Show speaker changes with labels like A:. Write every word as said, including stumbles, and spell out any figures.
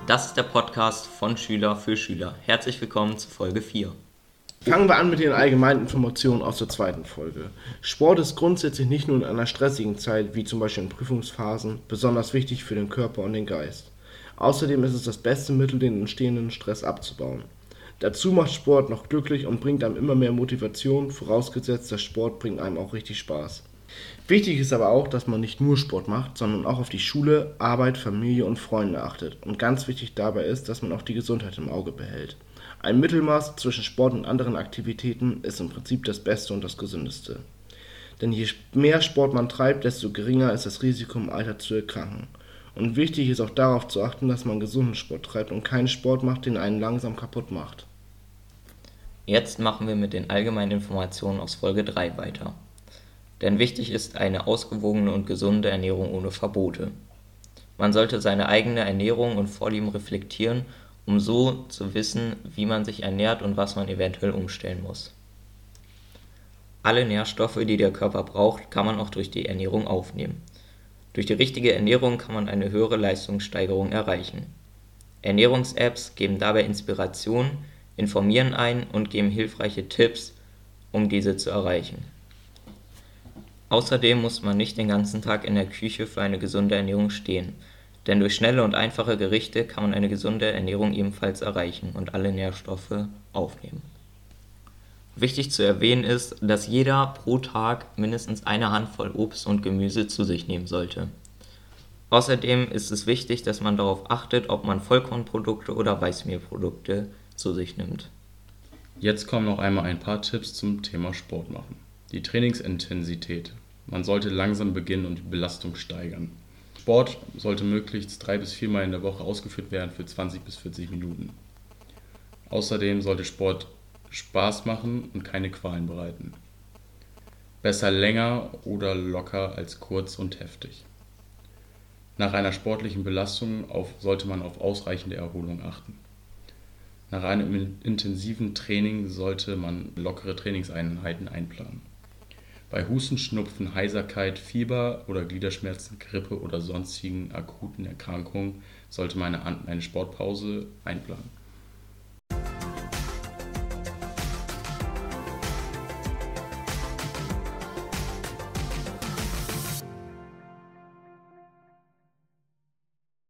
A: Das ist der Podcast von Schüler für Schüler. Herzlich willkommen zu Folge vier.
B: Fangen wir an mit den allgemeinen Informationen aus der zweiten Folge. Sport ist grundsätzlich nicht nur in einer stressigen Zeit, wie zum Beispiel in Prüfungsphasen, besonders wichtig für den Körper und den Geist. Außerdem ist es das beste Mittel, den entstehenden Stress abzubauen. Dazu macht Sport noch glücklich und bringt einem immer mehr Motivation, vorausgesetzt, der Sport bringt einem auch richtig Spaß. Wichtig ist aber auch, dass man nicht nur Sport macht, sondern auch auf die Schule, Arbeit, Familie und Freunde achtet. Und ganz wichtig dabei ist, dass man auch die Gesundheit im Auge behält. Ein Mittelmaß zwischen Sport und anderen Aktivitäten ist im Prinzip das Beste und das Gesündeste. Denn je mehr Sport man treibt, desto geringer ist das Risiko, im Alter zu erkranken. Und wichtig ist auch darauf zu achten, dass man gesunden Sport treibt und keinen Sport macht, den einen langsam kaputt macht.
A: Jetzt machen wir mit den allgemeinen Informationen aus Folge drei weiter. Denn wichtig ist eine ausgewogene und gesunde Ernährung ohne Verbote. Man sollte seine eigene Ernährung und Vorlieben reflektieren, um so zu wissen, wie man sich ernährt und was man eventuell umstellen muss. Alle Nährstoffe, die der Körper braucht, kann man auch durch die Ernährung aufnehmen. Durch die richtige Ernährung kann man eine höhere Leistungssteigerung erreichen. Ernährungs-Apps geben dabei Inspiration, informieren ein und geben hilfreiche Tipps, um diese zu erreichen. Außerdem muss man nicht den ganzen Tag in der Küche für eine gesunde Ernährung stehen, denn durch schnelle und einfache Gerichte kann man eine gesunde Ernährung ebenfalls erreichen und alle Nährstoffe aufnehmen. Wichtig zu erwähnen ist, dass jeder pro Tag mindestens eine Handvoll Obst und Gemüse zu sich nehmen sollte. Außerdem ist es wichtig, dass man darauf achtet, ob man Vollkornprodukte oder Weißmehlprodukte zu sich nimmt.
C: Jetzt kommen noch einmal ein paar Tipps zum Thema Sport machen. Die Trainingsintensität. Man sollte langsam beginnen und die Belastung steigern. Sport sollte möglichst drei bis viermal in der Woche ausgeführt werden für zwanzig bis vierzig Minuten. Außerdem sollte Sport Spaß machen und keine Qualen bereiten. Besser länger oder locker als kurz und heftig. Nach einer sportlichen Belastung auf, sollte man auf ausreichende Erholung achten. Nach einem intensiven Training sollte man lockere Trainingseinheiten einplanen. Bei Husten, Schnupfen, Heiserkeit, Fieber oder Gliederschmerzen, Grippe oder sonstigen akuten Erkrankungen sollte man eine, eine Sportpause einplanen.